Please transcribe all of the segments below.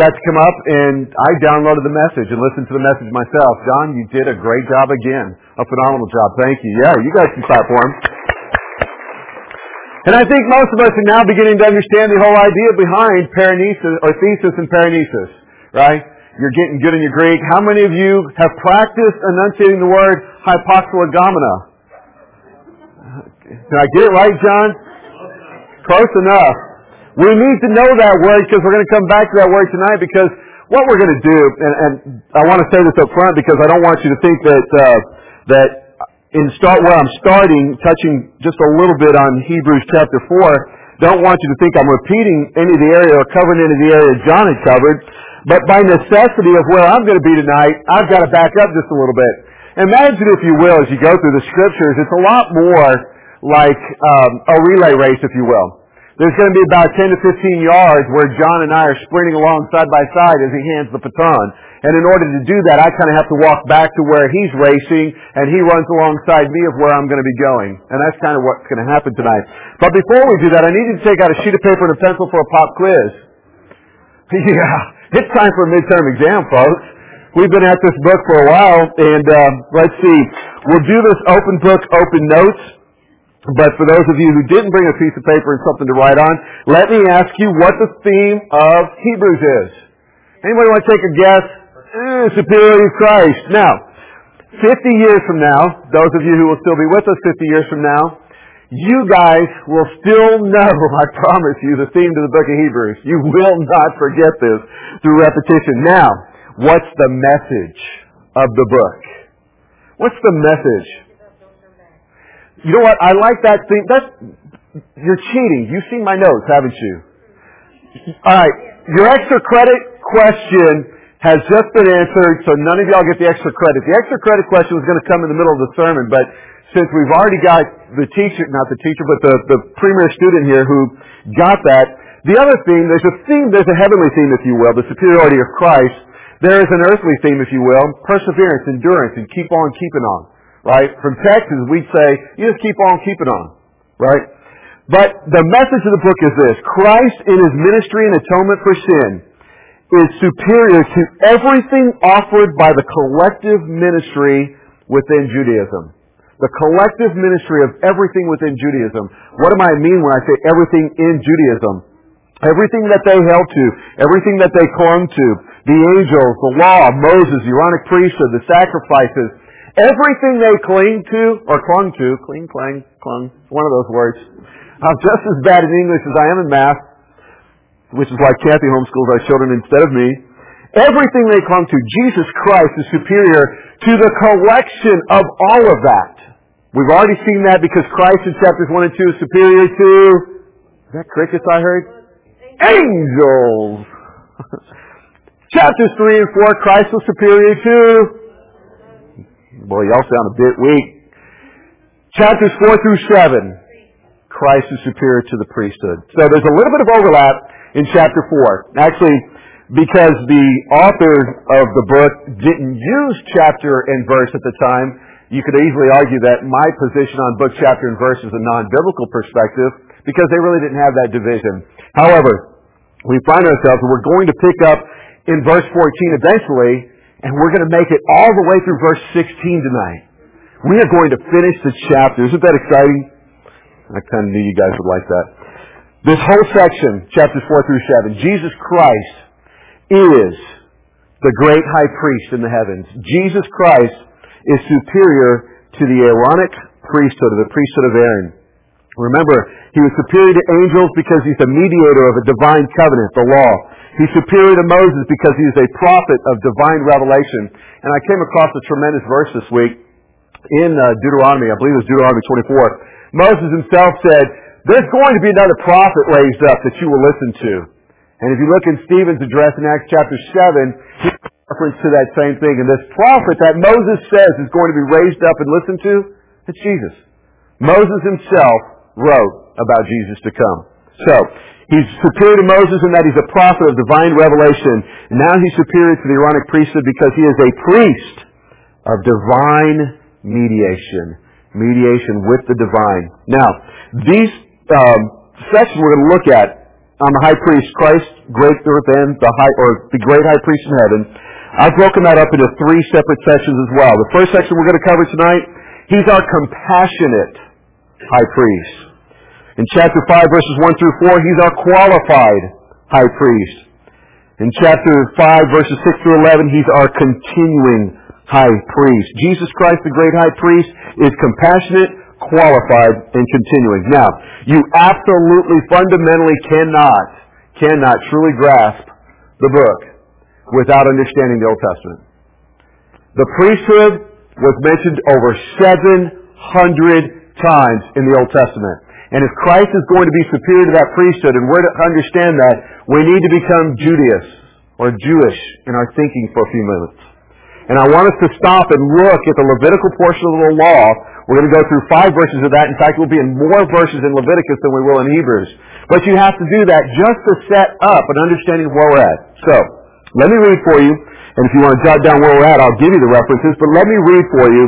got to come up and I downloaded the message and listened to the message myself. John, you did a great job again. A phenomenal job. Thank you. Yeah, you guys can clap for him. And I think most of us are now beginning to understand the whole idea behind paranesis, or thesis and paranesis, right? You're getting good in your Greek. How many of you have practiced enunciating the word hypoxylogomena? Did I get it right, John? Close enough. We need to know that word because we're going to come back to that word tonight, because what we're going to do, and I want to say this up front because I don't want you to think that where I'm starting, touching just a little bit on Hebrews chapter 4, don't want you to think I'm repeating any of the area or covering any of the area John had covered, but by necessity of where I'm going to be tonight, I've got to back up just a little bit. Imagine, if you will, as you go through the Scriptures, it's a lot more like a relay race, if you will. There's going to be about 10 to 15 yards where John and I are sprinting along side by side as he hands the baton. And in order to do that, I kind of have to walk back to where he's racing, and he runs alongside me of where I'm going to be going. And that's kind of what's going to happen tonight. But before we do that, I need you to take out a sheet of paper and a pencil for a pop quiz. Yeah, it's time for a midterm exam, folks. We've been at this book for a while, and let's see. We'll do this open book, open notes. But for those of you who didn't bring a piece of paper and something to write on, let me ask you what the theme of Hebrews is. Anybody want to take a guess? Superiority of Christ. Now, 50 years from now, those of you who will still be with us 50 years from now, you guys will still know, I promise you, the theme to the book of Hebrews. You will not forget this through repetition. Now, what's the message of the book? What's the message? You know what? I like that theme. You're cheating. You've seen my notes, haven't you? All right. Your extra credit question has just been answered, so none of y'all get the extra credit. The extra credit question was going to come in the middle of the sermon, but since we've already got the teacher, not the teacher, but the premier student here who got that, the other theme, there's a heavenly theme, if you will, the superiority of Christ. There is an earthly theme, if you will, perseverance, endurance, and keep on keeping on. Right? From Texas, we'd say, you just keep on keeping on. Right? But the message of the book is this: Christ in His ministry and atonement for sin is superior to everything offered by the collective ministry within Judaism. The collective ministry of everything within Judaism. What do I mean when I say everything in Judaism? Everything that they held to, everything that they clung to, the angels, the law, Moses, the Aaronic priesthood, the sacrifices, everything they clung to, clung, one of those words. I'm just as bad in English as I am in math, which is why Kathy homeschools our children instead of me. Everything they clung to, Jesus Christ is superior to the collection of all of that. We've already seen that because Christ in chapters 1 and 2 is superior to, is that crickets I heard? Angels! Chapters 3 and 4, Christ was superior to, boy, y'all sound a bit weak. Chapters 4 through 7, Christ is superior to the priesthood. So there's a little bit of overlap in chapter 4. Actually, because the author of the book didn't use chapter and verse at the time, you could easily argue that my position on book, chapter, and verse is a non-biblical perspective because they really didn't have that division. However, we find ourselves, and we're going to pick up in verse 14 eventually, and we're going to make it all the way through verse 16 tonight. We are going to finish the chapter. Isn't that exciting? I kind of knew you guys would like that. This whole section, chapters 4 through 7, Jesus Christ is the great high priest in the heavens. Jesus Christ is superior to the Aaronic priesthood, or the priesthood of Aaron. Remember, He was superior to angels because He's the mediator of a divine covenant, the law. He's superior to Moses because he is a prophet of divine revelation. And I came across a tremendous verse this week in Deuteronomy. I believe it was Deuteronomy 24. Moses himself said, there's going to be another prophet raised up that you will listen to. And if you look in Stephen's address in Acts chapter 7, he reference to that same thing. And this prophet that Moses says is going to be raised up and listened to, it's Jesus. Moses himself wrote about Jesus to come. So, He's superior to Moses in that He's a prophet of divine revelation. And now He's superior to the Aaronic priesthood because He is a priest of divine mediation. Mediation with the divine. Now, these sections we're going to look at on the high priest, Christ greater than the great high priest in heaven, I've broken that up into 3 separate sections as well. The first section we're going to cover tonight, he's our compassionate high priest. In chapter 5, verses 1 through 4, he's our qualified high priest. In chapter 5, verses 6 through 11, he's our continuing high priest. Jesus Christ, the great high priest, is compassionate, qualified, and continuing. Now, you absolutely, fundamentally cannot truly grasp the book without understanding the Old Testament. The priesthood was mentioned over 700 times in the Old Testament. And if Christ is going to be superior to that priesthood, and we're to understand that, we need to become Jewish in our thinking for a few minutes. And I want us to stop and look at the Levitical portion of the law. We're going to go through 5 verses of that. In fact, we'll be in more verses in Leviticus than we will in Hebrews. But you have to do that just to set up an understanding of where we're at. So, let me read for you. And if you want to jot down where we're at, I'll give you the references. But let me read for you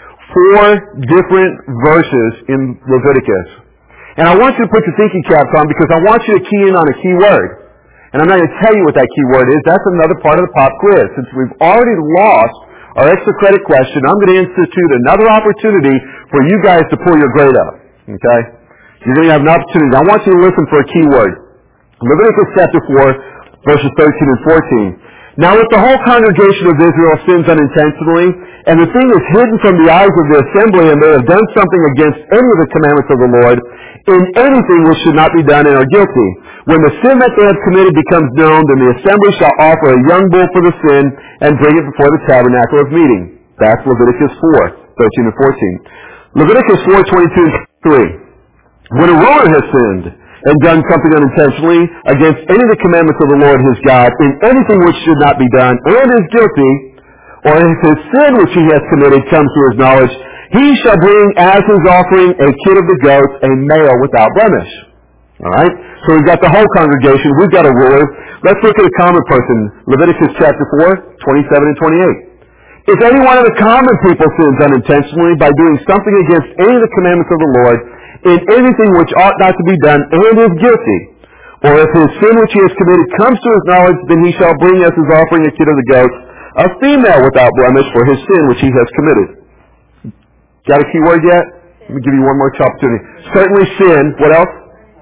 4 different verses in Leviticus. And I want you to put your thinking caps on because I want you to key in on a key word. And I'm not going to tell you what that key word is. That's another part of the pop quiz. Since we've already lost our extra credit question, I'm going to institute another opportunity for you guys to pull your grade up. Okay? You're going to have an opportunity. I want you to listen for a key word. Leviticus chapter 4, verses 13 and 14. Now if the whole congregation of Israel sins unintentionally, and the thing is hidden from the eyes of the assembly, and they have done something against any of the commandments of the Lord, in anything which should not be done and are guilty, when the sin that they have committed becomes known, then the assembly shall offer a young bull for the sin and bring it before the tabernacle of meeting. That's Leviticus 4, 13 and 14. Leviticus 4, 22 and 3. When a ruler has sinned and done something unintentionally against any of the commandments of the Lord his God, in anything which should not be done, and is guilty, or if his sin which he has committed comes to his knowledge, he shall bring as his offering a kid of the goats, a male without blemish. Alright? So we've got the whole congregation. We've got a ruler. Let's look at a common person. Leviticus chapter 4, 27 and 28. If any one of the common people sins unintentionally by doing something against any of the commandments of the Lord, in anything which ought not to be done, and is guilty, or if his sin which he has committed comes to his knowledge, then he shall bring as his offering a kid of the goats, a female without blemish for his sin which he has committed. Got a key word yet? Let me give you one more opportunity. Certainly sin. What else?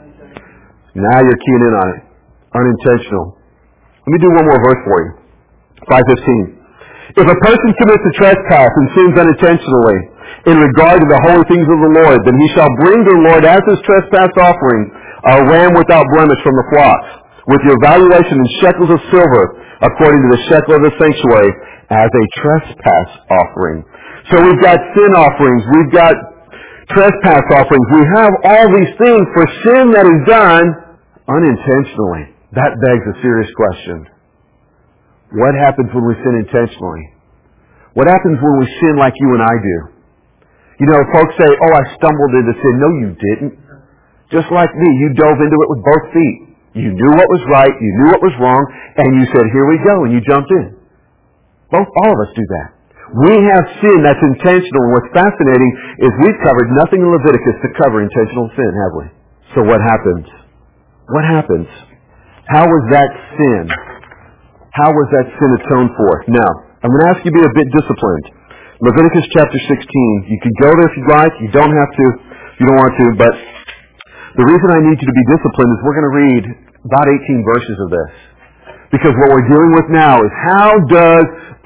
Now you're keying in on it. Unintentional. Let me do one more verse for you. 5:15. If a person commits a trespass and sins unintentionally in regard to the holy things of the Lord, then he shall bring to the Lord as his trespass offering a ram without blemish from the flocks, with your valuation in shekels of silver, according to the shekel of the sanctuary, as a trespass offering. So we've got sin offerings, we've got trespass offerings, we have all these things for sin that is done unintentionally. That begs a serious question. What happens when we sin intentionally? What happens when we sin like you and I do? You know, folks say, oh, I stumbled into sin. No, you didn't. Just like me, you dove into it with both feet. You knew what was right, you knew what was wrong, and you said, here we go, and you jumped in. All of us do that. We have sin that's intentional, and what's fascinating is we've covered nothing in Leviticus to cover intentional sin, have we? So what happens? What happens? How was that sin? How was that sin atoned for? Now, I'm going to ask you to be a bit disciplined. Leviticus chapter 16. You can go there if you'd like. You don't have to if you don't want to, but the reason I need you to be disciplined is we're going to read about 18 verses of this. Because what we're dealing with now is how does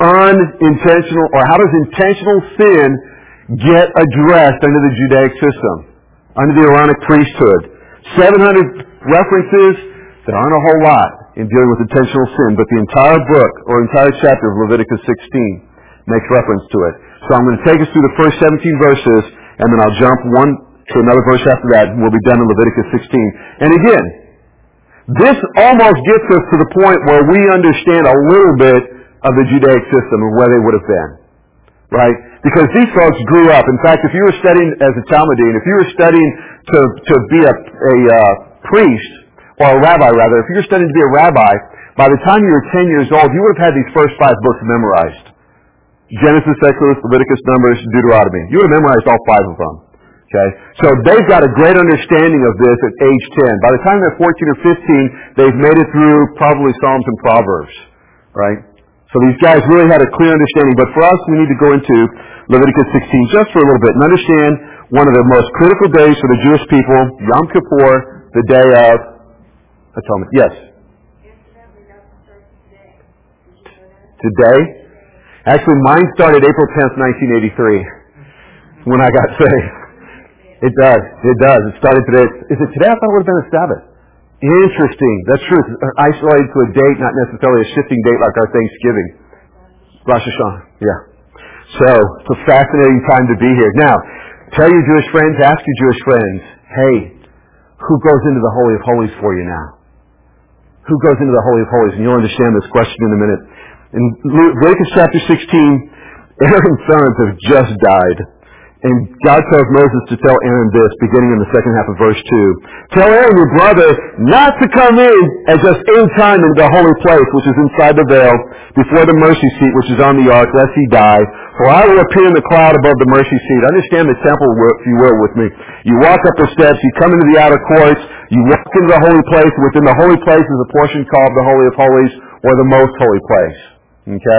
intentional sin get addressed under the Judaic system, under the Aaronic priesthood. 700 references, there aren't a whole lot in dealing with intentional sin, but the entire book or entire chapter of Leviticus 16 makes reference to it. So I'm going to take us through the first 17 verses, and then I'll jump one to another verse after that, and we'll be done in Leviticus 16. And again, this almost gets us to the point where we understand a little bit of the Judaic system and where they would have been. Right? Because these folks grew up. In fact, if you were studying as a Talmudine, if you were studying to be a priest, or a rabbi rather, if you were studying to be a rabbi, by the time you were 10 years old, you would have had these first 5 books memorized. Genesis, Exodus, Leviticus, Numbers, Deuteronomy. You would have memorized all 5 of them. Okay? So they've got a great understanding of this at age 10. By the time they're 14 or 15, they've made it through probably Psalms and Proverbs. Right? So these guys really had a clear understanding. But for us, we need to go into Leviticus 16 just for a little bit and understand one of the most critical days for the Jewish people, Yom Kippur, the day of atonement. Yes? Today? Actually, mine started April 10th, 1983, when I got saved. It does. It does. It started today. Is it today? I thought it would have been a Sabbath. Interesting. That's true. It's isolated to a date, not necessarily a shifting date like our Thanksgiving. Rosh Hashanah. Yeah. So, it's a fascinating time to be here. Now, tell your Jewish friends, ask your Jewish friends, hey, who goes into the Holy of Holies for you now? Who goes into the Holy of Holies? And you'll understand this question in a minute. In Leviticus chapter 16, Aaron's sons have just died. And God tells Moses to tell Aaron this, beginning in the second half of verse 2. Tell Aaron, your brother, not to come in at just any time into the holy place, which is inside the veil, before the mercy seat, which is on the ark, lest he die. For I will appear in the cloud above the mercy seat. Understand the temple, if you will, with me. You walk up the steps, you come into the outer courts, you walk into the holy place. Within the holy place is a portion called the Holy of Holies, or the most holy place. Okay?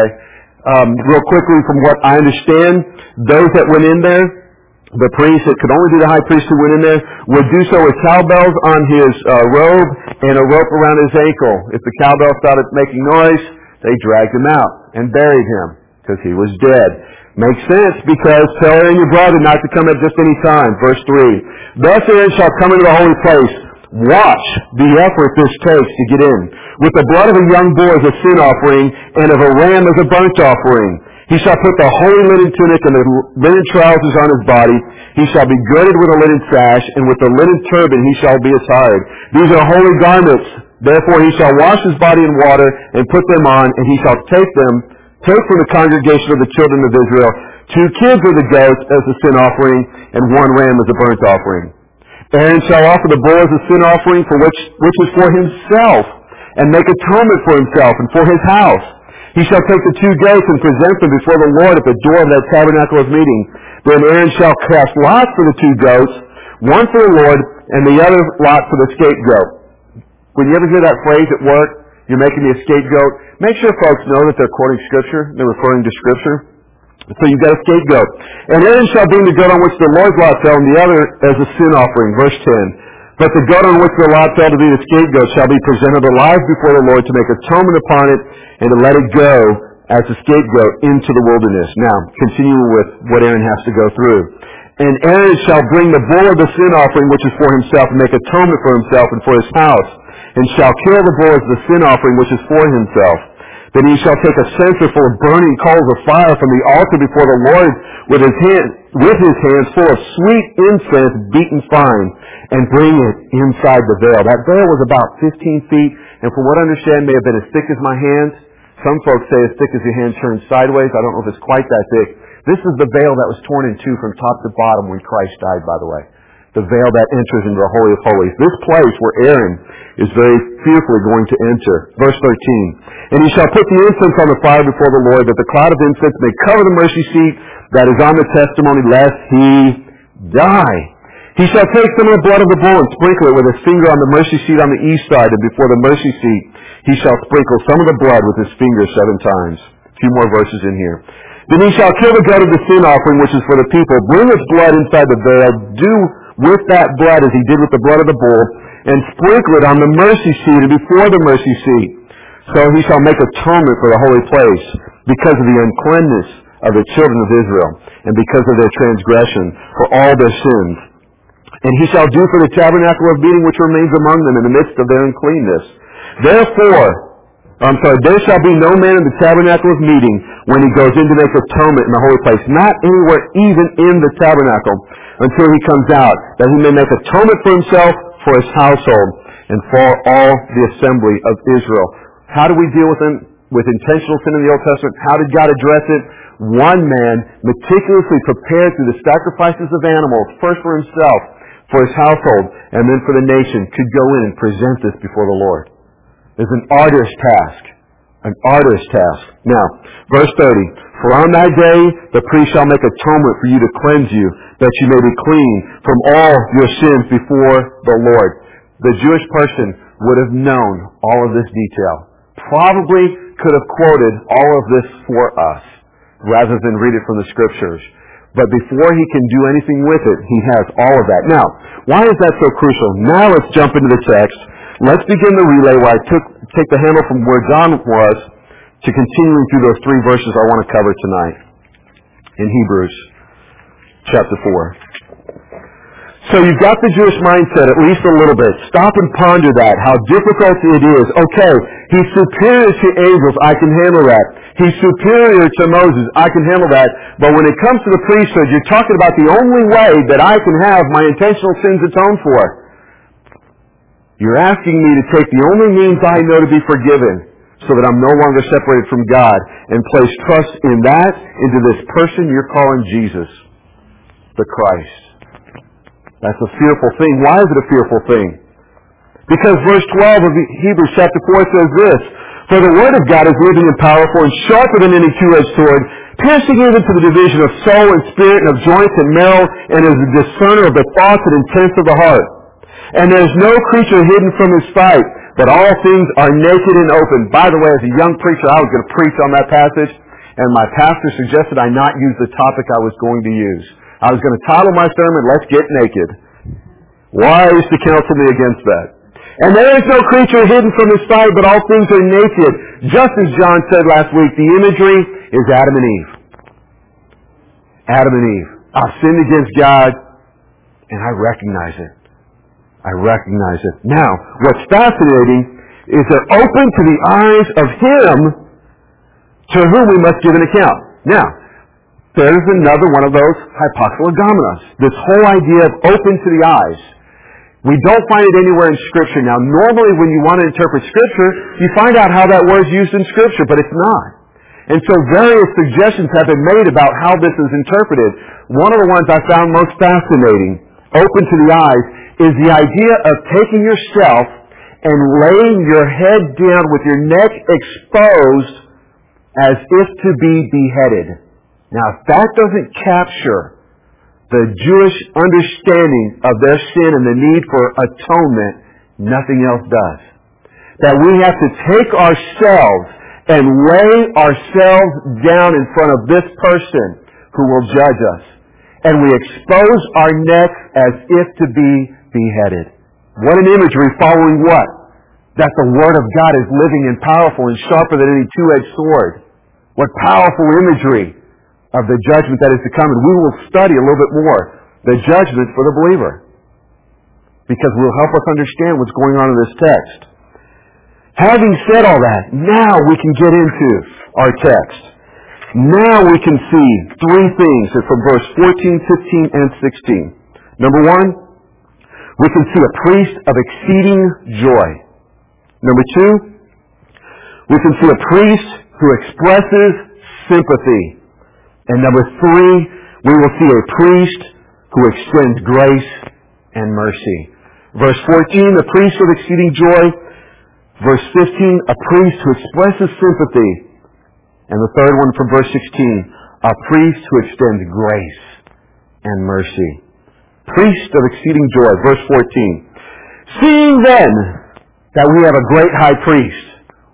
Real quickly, from what I understand, those that went in there, the priest, it could only be the high priest who went in there, would do so with cowbells on his robe and a rope around his ankle. If the cowbell started making noise, they dragged him out and buried him because he was dead. Makes sense because tell Aaron your brother not to come at just any time. Verse 3. Thus Aaron shall come into the holy place. Watch the effort this takes to get in. With the blood of a young bull as a sin offering, and of a ram as a burnt offering. He shall put the holy linen tunic and the linen trousers on his body. He shall be girded with a linen sash, and with the linen turban he shall be attired. These are holy garments. Therefore he shall wash his body in water, and put them on, and he shall take from the congregation of the children of Israel 2 kids of the goats as a sin offering, and 1 ram as a burnt offering. Aaron shall offer the bull as a sin offering which is for himself, and make atonement for himself and for his house. He shall take the 2 goats and present them before the Lord at the door of that tabernacle of meeting. Then Aaron shall cast lots for the 2 goats, one for the Lord, and the other lot for the scapegoat. When you ever hear that phrase at work, you're making me a scapegoat, make sure folks know that they're quoting Scripture, they're referring to Scripture. So you've got a scapegoat. And Aaron shall bring the goat on which the Lord's lot fell, and the other as a sin offering. Verse 10. But the goat on which the lot fell to be the scapegoat shall be presented alive before the Lord to make atonement upon it, and to let it go as a scapegoat into the wilderness. Now, continue with what Aaron has to go through. And Aaron shall bring the bull of the sin offering which is for himself, and make atonement for himself and for his house, and shall kill the bull as the sin offering which is for himself. Then he shall take a censer full of burning coals of fire from the altar before the Lord with his hands full of sweet incense beaten fine, and bring it inside the veil. That veil was about 15 feet, and from what I understand may have been as thick as my hands. Some folks say as thick as your hand turned sideways. I don't know if it's quite that thick. This is the veil that was torn in two from top to bottom when Christ died, by the way. The veil that enters into the Holy of Holies. This place where Aaron is very fearfully going to enter. Verse 13. And he shall put the incense on the fire before the Lord, that the cloud of incense may cover the mercy seat that is on the testimony, lest he die. He shall take some of the blood of the bull and sprinkle it with his finger on the mercy seat on the east side, and before the mercy seat he shall sprinkle some of the blood with his finger 7 times. A few more verses in here. Then he shall kill the goat of the sin offering, which is for the people. Bring its blood inside the veil. Do with that blood as he did with the blood of the bull, and sprinkle it on the mercy seat and before the mercy seat. So he shall make atonement for the holy place, because of the uncleanness of the children of Israel, and because of their transgression, for all their sins. And he shall do for the tabernacle of meeting which remains among them in the midst of their uncleanness. There shall be no man in the tabernacle of meeting when he goes in to make atonement in the holy place, not anywhere even in the tabernacle, until he comes out, that he may make atonement for himself, for his household, and for all the assembly of Israel. How do we deal with intentional sin in the Old Testament? How did God address it? One man meticulously prepared through the sacrifices of animals, first for himself, for his household, and then for the nation, could go in and present this before the Lord. It's an arduous task. An arduous task. Now, verse 30. For on that day the priest shall make atonement for you to cleanse you, that you may be clean from all your sins before the Lord. The Jewish person would have known all of this detail. Probably could have quoted all of this for us, rather than read it from the Scriptures. But before he can do anything with it, he has all of that. Now, why is that so crucial? Now let's jump into the text. Let's begin the relay where I take the handle from where John was to continuing through those 3 verses I want to cover tonight in Hebrews chapter 4. So you've got the Jewish mindset at least a little bit. Stop and ponder that, how difficult it is. Okay, he's superior to angels. I can handle that. He's superior to Moses. I can handle that. But when it comes to the priesthood, you're talking about the only way that I can have my intentional sins atoned for. You're asking me to take the only means I know to be forgiven so that I'm no longer separated from God and place trust in that, into this person you're calling Jesus, the Christ. That's a fearful thing. Why is it a fearful thing? Because verse 12 of Hebrews chapter 4 says this, For the word of God is living and powerful and sharper than any two-edged sword, piercing even to the division of soul and spirit and of joints and marrow, and is a discerner of the thoughts and intents of the heart. And there is no creature hidden from his sight, but all things are naked and open. By the way, as a young preacher, I was going to preach on that passage, and my pastor suggested I not use the topic I was going to use. I was going to title my sermon, Let's Get Naked. Wise to counsel me against that. And there is no creature hidden from his sight, but all things are naked. Just as John said last week, the imagery is Adam and Eve. Adam and Eve. I've sinned against God, and I recognize it. I recognize it. Now, what's fascinating is they're open to the eyes of Him to whom we must give an account. Now, there's another one of those hypoxylogomenos. This whole idea of open to the eyes. We don't find it anywhere in Scripture. Now, normally when you want to interpret Scripture, you find out how that word's used in Scripture, but it's not. And so various suggestions have been made about how this is interpreted. One of the ones I found most fascinating, open to the eyes, is the idea of taking yourself and laying your head down with your neck exposed as if to be beheaded. Now, if that doesn't capture the Jewish understanding of their sin and the need for atonement, nothing else does. That we have to take ourselves and lay ourselves down in front of this person who will judge us. And we expose our necks as if to be beheaded. What an imagery following what? That the Word of God is living and powerful and sharper than any two-edged sword. What powerful imagery of the judgment that is to come. And we will study a little bit more the judgment for the believer, because it will help us understand what's going on in this text. Having said all that, now we can get into our text. Now we can see 3 things from verse 14, 15, and 16. Number 1, we can see a priest of exceeding joy. Number 2, we can see a priest who expresses sympathy. And number 3, we will see a priest who extends grace and mercy. Verse 14, a priest of exceeding joy. Verse 15, a priest who expresses sympathy. And the third one from verse 16, a priest who extends grace and mercy. Priest of exceeding joy. Verse 14. Seeing then that we have a great high priest,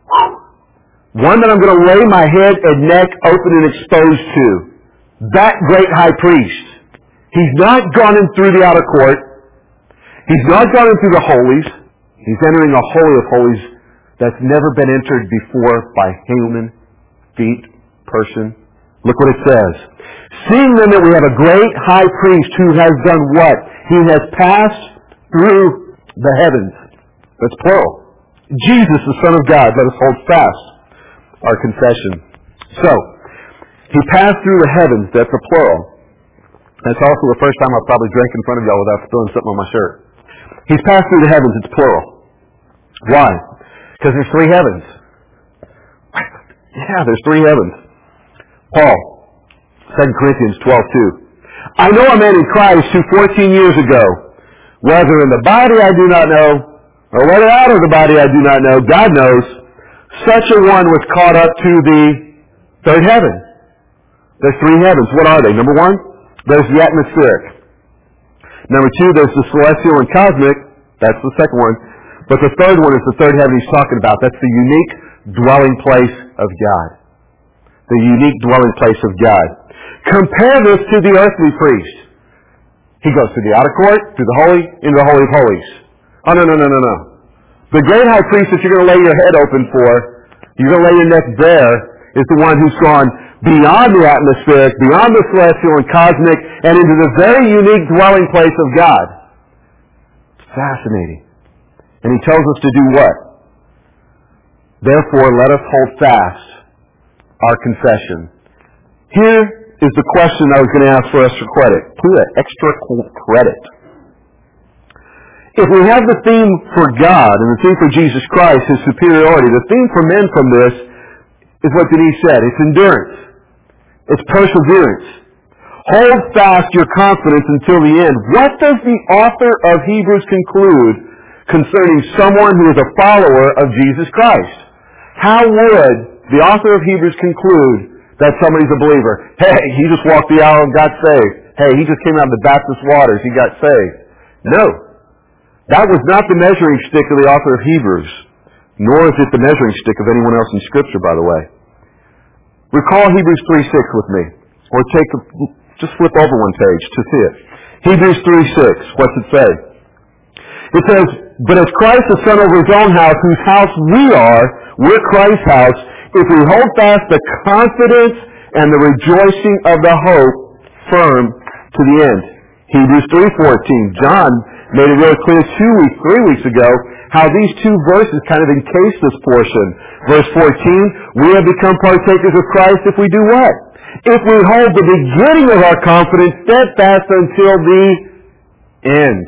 one that I'm going to lay my head and neck open and exposed to. That great high priest. He's not gone in through the outer court. He's not gone in through the holies. He's entering a holy of holies that's never been entered before by human feet, person. Look what it says. Seeing then that we have a great high priest who has done what? He has passed through the heavens. That's plural. Jesus, the Son of God. Let us hold fast our confession. So, He passed through the heavens. That's a plural. That's also the first time I've probably drank in front of y'all without spilling something on my shirt. He's passed through the heavens. It's plural. Why? Because there's 3 heavens. Yeah, there's 3 heavens. Paul, 2 Corinthians 12:2. I know a man in Christ who 14 years ago, whether in the body I do not know, or whether out of the body I do not know, God knows, Such a one was caught up to the third heaven. There's three heavens. What are they? Number one, there's the atmospheric. Number two, there's the celestial and cosmic. That's the second one. But the third one is the third heaven he's talking about. That's the unique dwelling place of God. The unique dwelling place of God. Compare this to the earthly priest. He goes through the outer court, through the holy, into the Holy of Holies. Oh, no. The great high priest that you're going to lay your head open for, you're going to lay your neck bare, is the one who's gone beyond the atmospheric, beyond the celestial and cosmic, and into the very unique dwelling place of God. It's fascinating. And he tells us to do what? Therefore, let us hold fast our confession. Here is the question I was going to ask for extra credit. Extra credit. If we have the theme for God and the theme for Jesus Christ, His superiority, the theme for men from this is what Denise said. It's endurance. It's perseverance. Hold fast your confidence until the end. What does the author of Hebrews conclude concerning someone who is a follower of Jesus Christ? How would the author of Hebrews conclude that somebody's a believer? Hey, he just walked the aisle and got saved. Hey, he just came out of the Baptist waters. He got saved. No. That was not the measuring stick of the author of Hebrews, nor is it the measuring stick of anyone else in Scripture, by the way. Recall Hebrews 3:6 with me. Or just flip over one page to see it. Hebrews 3:6. What's it say? It says, but as Christ has son over His own house, whose house we are, we're Christ's house, if we hold fast the confidence and the rejoicing of the hope firm to the end. Hebrews 3:14. John made it really clear 3 weeks ago how these two verses kind of encase this portion. Verse 14, we have become partakers of Christ if we do what? If we hold the beginning of our confidence steadfast until the end.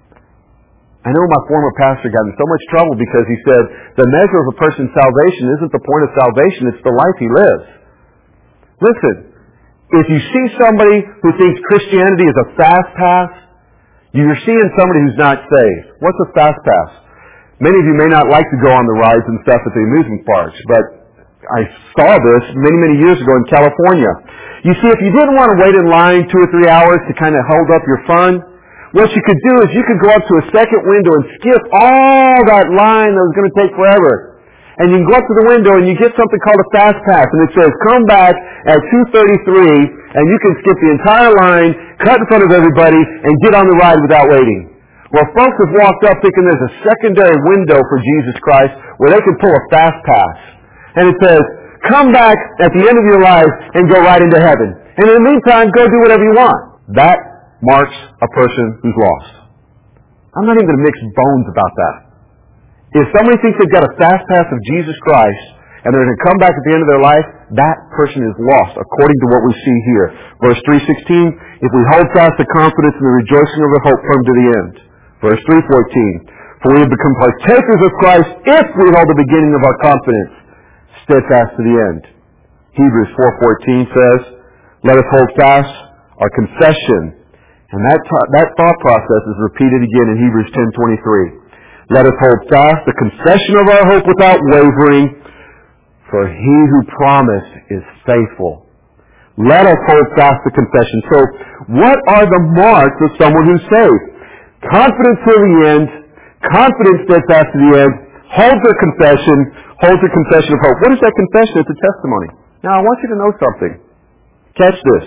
I know my former pastor got in so much trouble because he said the measure of a person's salvation isn't the point of salvation, it's the life he lives. Listen, if you see somebody who thinks Christianity is a fast pass, you're seeing somebody who's not saved. What's a fast pass? Many of you may not like to go on the rides and stuff at the amusement parks, but I saw this many years ago in California. You see, if you didn't want to wait in line 2 or 3 hours to kind of hold up your fun, what you could do is you could go up to a second window and skip all that line that was going to take forever. And you can go up to the window and you get something called a fast pass. And it says, come back at 2:33 and you can skip the entire line, cut in front of everybody, and get on the ride without waiting. Well, folks have walked up thinking there's a secondary window for Jesus Christ where they can pull a fast pass. And it says, come back at the end of your life and go right into heaven. And in the meantime, go do whatever you want. That marks a person who's lost. I'm not even going to mix bones about that. If somebody thinks they've got a fast pass of Jesus Christ and they're going to come back at the end of their life, that person is lost, according to what we see here. Verse 3:16, if we hold fast the confidence and the rejoicing of the hope firm to the end. Verse 3:14, for we have become partakers of Christ if we hold the beginning of our confidence steadfast to the end. Hebrews 4:14 says, let us hold fast our confession. And that thought process is repeated again in Hebrews 10:23. Let us hold fast the confession of our hope without wavering, for He who promised is faithful. Let us hold fast the confession. So, what are the marks of someone who's saved? Confidence till the end, confidence steadfast to the end, holds their confession of hope. What is that confession? It's a testimony. Now, I want you to know something. Catch this.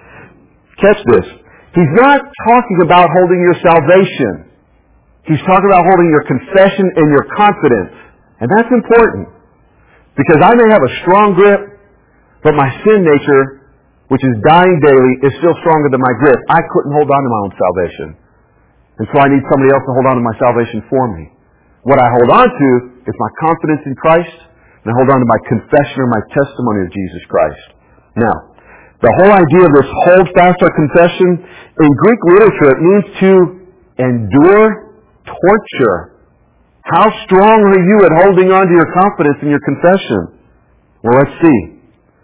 He's not talking about holding your salvation. He's talking about holding your confession and your confidence. And that's important. Because I may have a strong grip, but my sin nature, which is dying daily, is still stronger than my grip. I couldn't hold on to my own salvation. And so I need somebody else to hold on to my salvation for me. What I hold on to is my confidence in Christ, and I hold on to my confession or my testimony of Jesus Christ. Now, the whole idea of this hold fast our confession, in Greek literature, it means to endure torture. How strong are you at holding on to your confidence in your confession? Well, let's see.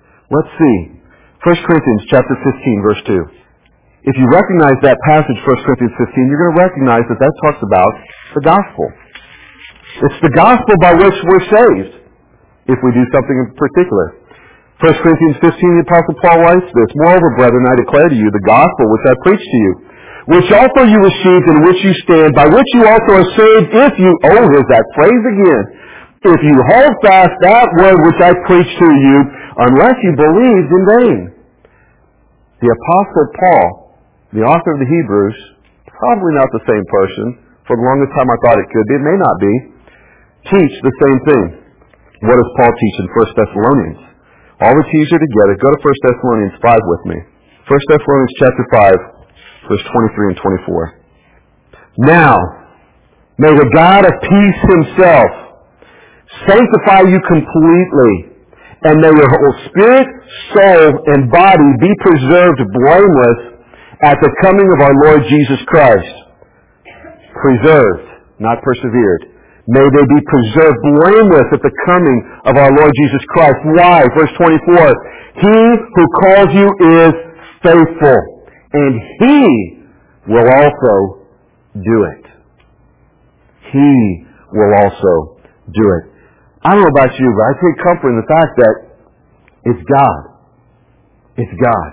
1 Corinthians chapter 15, verse 2. If you recognize that passage, 1 Corinthians 15, you're going to recognize that talks about the gospel. It's the gospel by which we're saved. if we do something in particular. 1 Corinthians 15, the Apostle Paul writes this, "Moreover, brethren, I declare to you the gospel which I preached to you, which also you received, in which you stand, by which you also are saved, if you," here's that phrase again, "if you hold fast that word which I preached to you, unless you believed in vain." The Apostle Paul, the author of the Hebrews, probably not the same person. For the longest time I thought it could be. It may not be. Teach the same thing. What does Paul teach in 1 Thessalonians? All the keys are together. Go to 1 Thessalonians 5 with me. 1 Thessalonians chapter 5, verse 23 and 24. "Now, may the God of peace himself sanctify you completely, and may your whole spirit, soul, and body be preserved blameless at the coming of our Lord Jesus Christ." Preserved, not persevered. May they be preserved blameless at the coming of our Lord Jesus Christ. Why? Verse 24. "He who calls you is faithful, and He will also do it." He will also do it. I don't know about you, but I take comfort in the fact that it's God. It's God.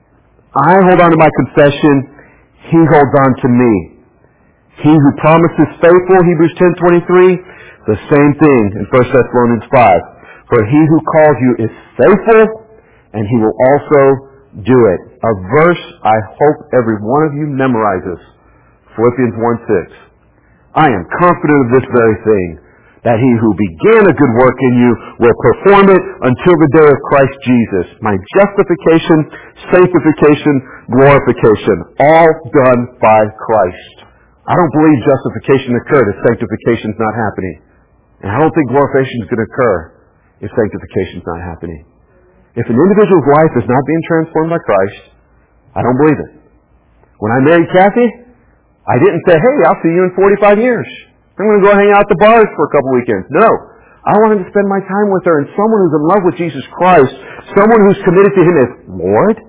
I hold on to my confession. He holds on to me. He who promises faithful, Hebrews 10:23, the same thing in 1 Thessalonians 5. "For he who calls you is faithful, and he will also do it." A verse I hope every one of you memorizes. Philippians 1:6. "I am confident of this very thing, that he who began a good work in you will perform it until the day of Christ Jesus." My justification, sanctification, glorification, all done by Christ. I don't believe justification occurred if sanctification is not happening. And I don't think glorification is going to occur if sanctification is not happening. If an individual's life is not being transformed by Christ, I don't believe it. When I married Kathy, I didn't say, "Hey, I'll see you in 45 years. I'm going to go hang out at the bars for a couple weekends." No. I wanted to spend my time with her, and someone who's in love with Jesus Christ, someone who's committed to Him as Lord,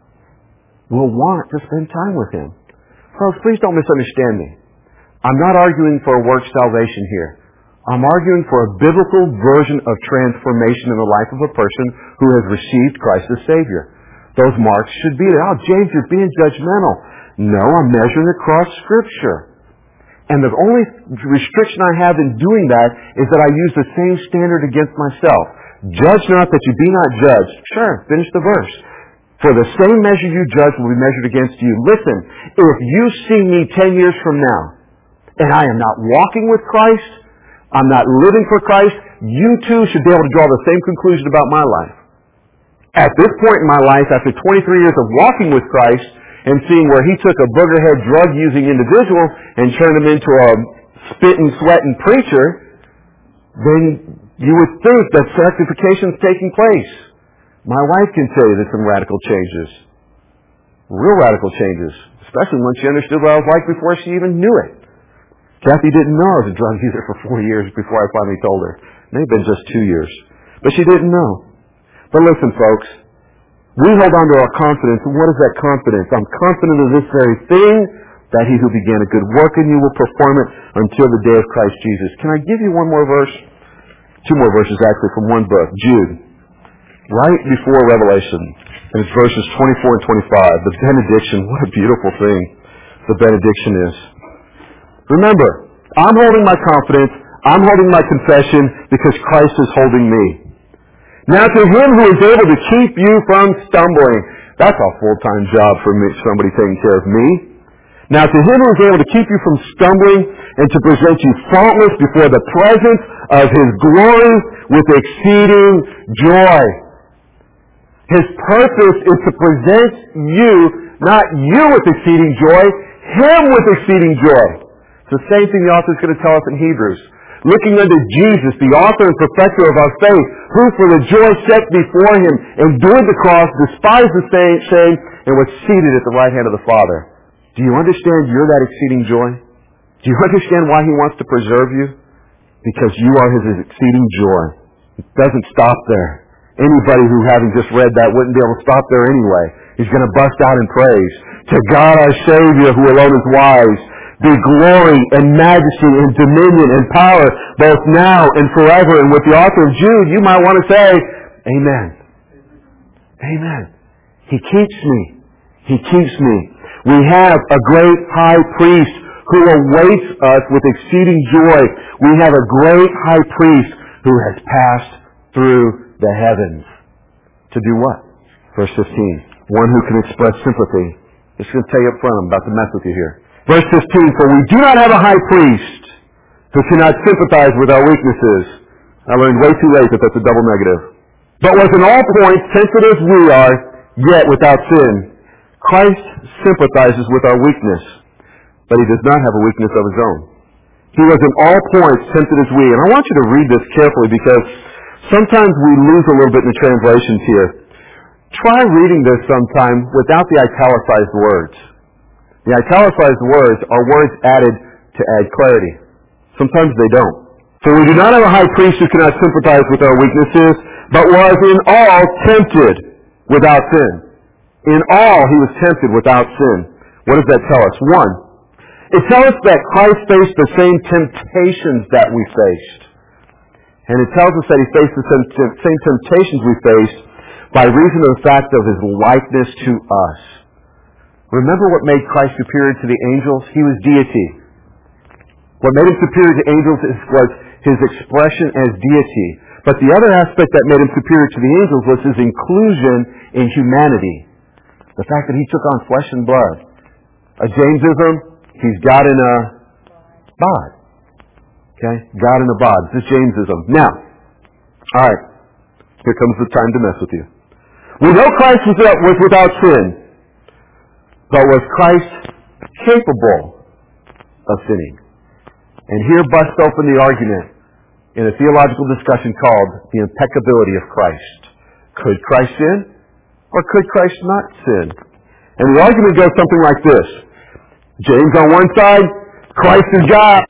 will want to spend time with Him. Folks, please don't misunderstand me. I'm not arguing for a work salvation here. I'm arguing for a biblical version of transformation in the life of a person who has received Christ as Savior. Those marks should be there. "Oh, James, you're being judgmental." No, I'm measuring across Scripture. And the only restriction I have in doing that is that I use the same standard against myself. "Judge not that you be not judged." Sure, finish the verse. "For the same measure you judge will be measured against you." Listen, if you see me 10 years from now, and I am not walking with Christ, I'm not living for Christ, you too should be able to draw the same conclusion about my life. At this point in my life, after 23 years of walking with Christ, and seeing where He took a boogerhead drug-using individual and turned him into a spitting, sweating preacher, then you would think that sanctification is taking place. My wife can tell you there's some radical changes. Real radical changes. Especially when she understood what I was like before she even knew it. Kathy didn't know I was a drug user for 4 years before I finally told her. It may have been just 2 years. But she didn't know. But listen, folks. We hold on to our confidence. And what is that confidence? I'm confident of this very thing, that He who began a good work in you will perform it until the day of Christ Jesus. Can I give you one more verse? 2 more verses actually from one book. Jude. Right before Revelation. And it's verses 24 and 25. The benediction. What a beautiful thing the benediction is. Remember, I'm holding my confidence. I'm holding my confession because Christ is holding me. Now to Him who is able to keep you from stumbling. That's a full-time job for me, somebody taking care of me. Now to Him who is able to keep you from stumbling and to present you faultless before the presence of His glory with exceeding joy. His purpose is to present you, not you with exceeding joy, Him with exceeding joy. It's the same thing the author is going to tell us in Hebrews. Looking unto Jesus, the author and perfecter of our faith, who for the joy set before Him endured the cross, despised the shame, and was seated at the right hand of the Father. Do you understand you're that exceeding joy? Do you understand why He wants to preserve you? Because you are His exceeding joy. It doesn't stop there. Anybody who, having just read that, wouldn't be able to stop there anyway. He's going to bust out in praise. To God our Savior, who alone is wise, be glory and majesty and dominion and power both now and forever. And with the author of Jude, you might want to say, Amen. Amen. He keeps me. He keeps me. We have a great high priest who awaits us with exceeding joy. We have a great high priest who has passed through the heavens. To do what? Verse 15. One who can express sympathy. Just going to tell you up front, I'm about to mess with you here. Verse 15, for we do not have a high priest who cannot sympathize with our weaknesses. I learned way too late that that's a double negative. But was in all points tempted as we are, yet without sin. Christ sympathizes with our weakness, but he does not have a weakness of his own. He was in all points tempted as we. And I want you to read this carefully because sometimes we lose a little bit in the translations here. Try reading this sometime without the italicized words. The italicized words are words added to add clarity. Sometimes they don't. For we do not have a high priest who cannot sympathize with our weaknesses, but was in all tempted without sin. In all he was tempted without sin. What does that tell us? One, it tells us that Christ faced the same temptations that we faced. And it tells us that he faced the same temptations we faced by reason of the fact of his likeness to us. Remember what made Christ superior to the angels? He was deity. What made him superior to angels was his expression as deity. But the other aspect that made him superior to the angels was his inclusion in humanity. The fact that he took on flesh and blood. A Jamesism, he's God in a bod. Okay? God in a bod. This is Jamesism. Now, alright, here comes the time to mess with you. We know Christ was without sin. But was Christ capable of sinning? And here busts open the argument in a theological discussion called the impeccability of Christ. Could Christ sin? Or could Christ not sin? And the argument goes something like this. James on one side, Christ is God.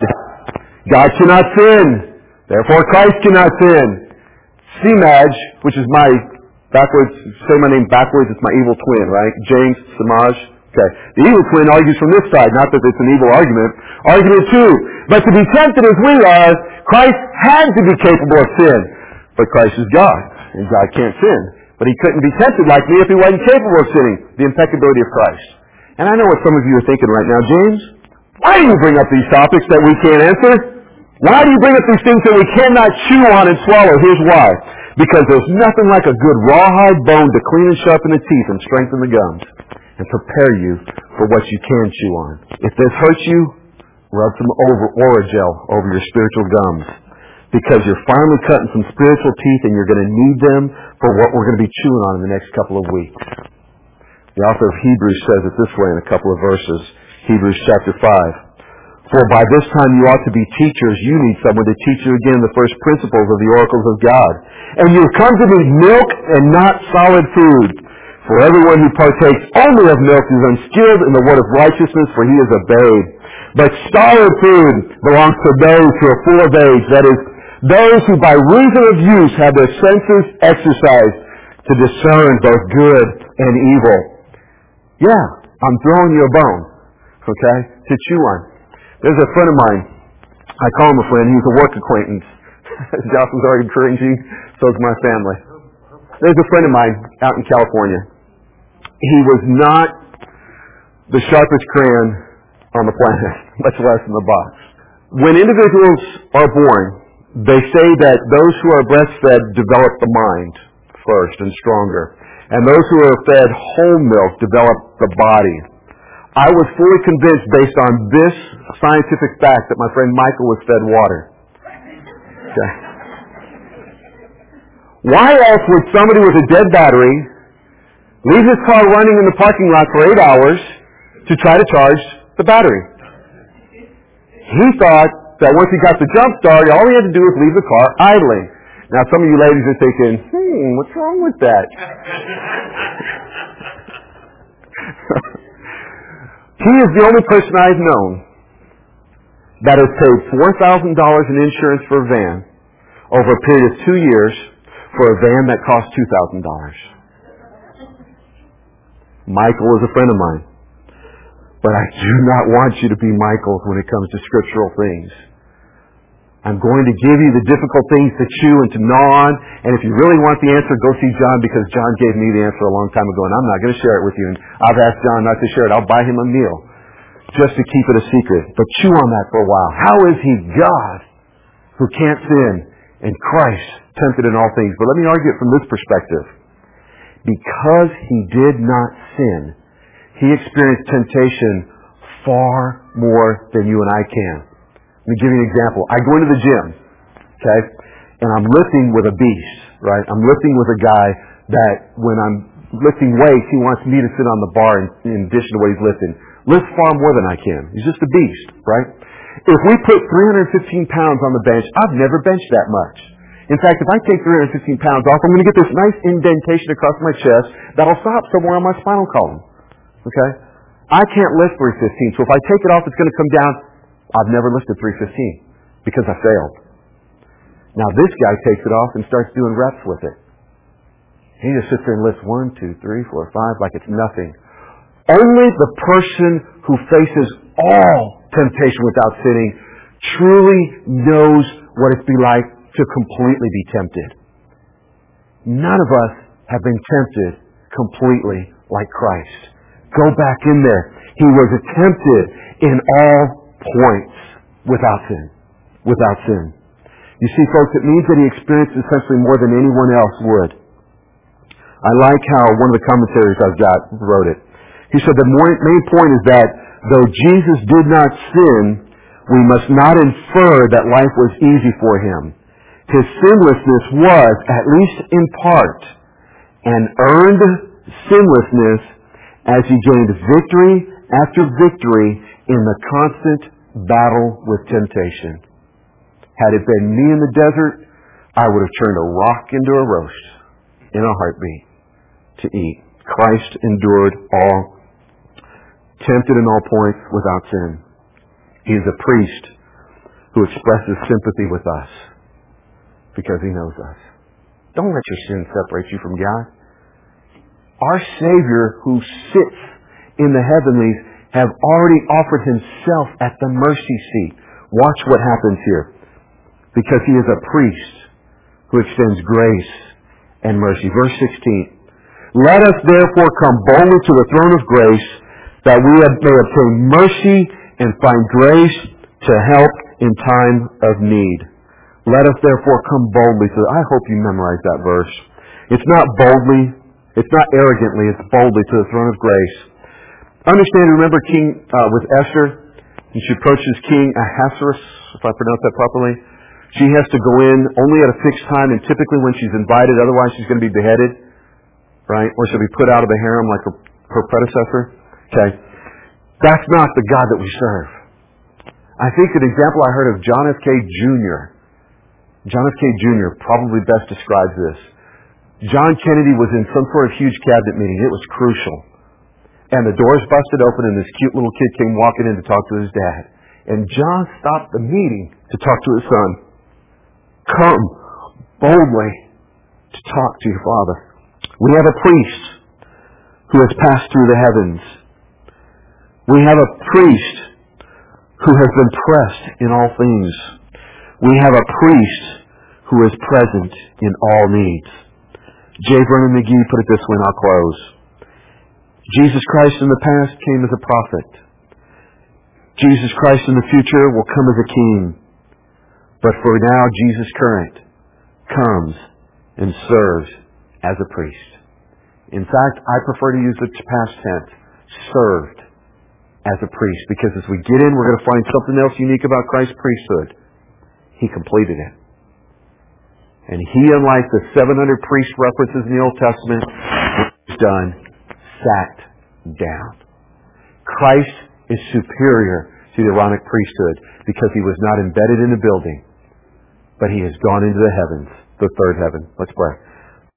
God cannot sin. Therefore Christ cannot sin. Simaj, which is my backwards, say my name backwards, it's my evil twin, right? James, Simaj. Okay. The evil twin argues from this side, not that it's an evil argument. Argument 2. But to be tempted as we are, Christ had to be capable of sin. But Christ is God, and God can't sin. But he couldn't be tempted like me if he wasn't capable of sinning. The impeccability of Christ. And I know what some of you are thinking right now. James, why do you bring up these topics that we can't answer? Why do you bring up these things that we cannot chew on and swallow? Here's why. Because there's nothing like a good rawhide bone to clean and sharpen the teeth and strengthen the gums. And prepare you for what you can chew on. If this hurts you, rub some Oragel over your spiritual gums. Because you're finally cutting some spiritual teeth and you're going to need them for what we're going to be chewing on in the next couple of weeks. The author of Hebrews says it this way in a couple of verses. Hebrews chapter 5. For by this time you ought to be teachers. You need someone to teach you again the first principles of the oracles of God. And you have come to need milk and not solid food. For everyone who partakes only of milk is unskilled in the word of righteousness, for he is a babe. But solid food belongs to those who are full of age, that is, those who by reason of use have their senses exercised to discern both good and evil. Yeah, I'm throwing you a bone, okay, to chew on. There's a friend of mine. I call him a friend. He's a work acquaintance. Josh was already cringing. So is my family. There's a friend of mine out in California. He was not the sharpest crayon on the planet, much less in the box. When individuals are born, they say that those who are breastfed develop the mind first and stronger. And those who are fed whole milk develop the body. I was fully convinced based on this scientific fact that my friend Michael was fed water. Okay. Why else would somebody with a dead battery leave his car running in the parking lot for 8 hours to try to charge the battery? He thought that once he got the jump start, all he had to do was leave the car idling. Now some of you ladies are thinking, what's wrong with that? He is the only person I've known that has paid $4,000 in insurance for a van over a period of 2 years for a van that cost $2,000. Michael is a friend of mine. But I do not want you to be Michaels when it comes to scriptural things. I'm going to give you the difficult things to chew and to gnaw on. And if you really want the answer, go see John, because John gave me the answer a long time ago, and I'm not going to share it with you. And I've asked John not to share it. I'll buy him a meal just to keep it a secret. But chew on that for a while. How is he God who can't sin and Christ tempted in all things? But let me argue it from this perspective. Because he did not sin, he experienced temptation far more than you and I can. Let me give you an example. I go into the gym, okay, and I'm lifting with a beast, right? I'm lifting with a guy that when I'm lifting weights, he wants me to sit on the bar in addition to what he's lifting. Lifts far more than I can. He's just a beast, right? If we put 315 pounds on the bench, I've never benched that much. In fact, if I take 315 pounds off, I'm going to get this nice indentation across my chest that'll stop somewhere on my spinal column, okay? I can't lift 315, so if I take it off, it's going to come down. I've never lifted 315 because I failed. Now this guy takes it off and starts doing reps with it. He just sits there and lifts 1, 2, 3, 4, 5 like it's nothing. Only the person who faces all temptation without sinning truly knows what it's be like to completely be tempted. None of us have been tempted completely like Christ. Go back in there. He was tempted in all points without sin. Without sin. You see, folks, it means that he experienced essentially more than anyone else would. I like how one of the commentaries I've got wrote it. He said the main point is that though Jesus did not sin, we must not infer that life was easy for him. His sinlessness was, at least in part, an earned sinlessness as he gained victory after victory in the constant battle with temptation. Had it been me in the desert, I would have turned a rock into a roast in a heartbeat to eat. Christ endured all, tempted in all points without sin. He is a priest who expresses sympathy with us because he knows us. Don't let your sin separate you from God. Our Savior who sits in the heavenlies have already offered himself at the mercy seat. Watch what happens here. Because he is a priest who extends grace and mercy. Verse 16. Let us therefore come boldly to the throne of grace, that we may obtain mercy and find grace to help in time of need. Let us therefore come boldly to I hope you memorize that verse. It's not boldly, it's not arrogantly, it's boldly to the throne of grace. Understand, remember with Esther, and she approaches King Ahasuerus, if I pronounce that properly. She has to go in only at a fixed time, and typically when she's invited, otherwise she's going to be beheaded, right? Or she'll be put out of the harem like her predecessor. Okay. That's not the God that we serve. I think an example I heard of John F. K. Jr. John F. K. Jr. probably best describes this. John Kennedy was in some sort of huge cabinet meeting. It was crucial. And the doors busted open and this cute little kid came walking in to talk to his dad. And John stopped the meeting to talk to his son. Come boldly to talk to your father. We have a priest who has passed through the heavens. We have a priest who has been pressed in all things. We have a priest who is present in all needs. J. Vernon McGee put it this way, and I'll close. Jesus Christ in the past came as a prophet. Jesus Christ in the future will come as a king. But for now, Jesus current comes and serves as a priest. In fact, I prefer to use the past tense, served as a priest, because as we get in, we're going to find something else unique about Christ's priesthood. He completed it. And he, unlike the 700 priest references in the Old Testament, was done, sat down. Christ is superior to the Aaronic priesthood because he was not embedded in a building, but he has gone into the heavens, the third heaven. Let's pray.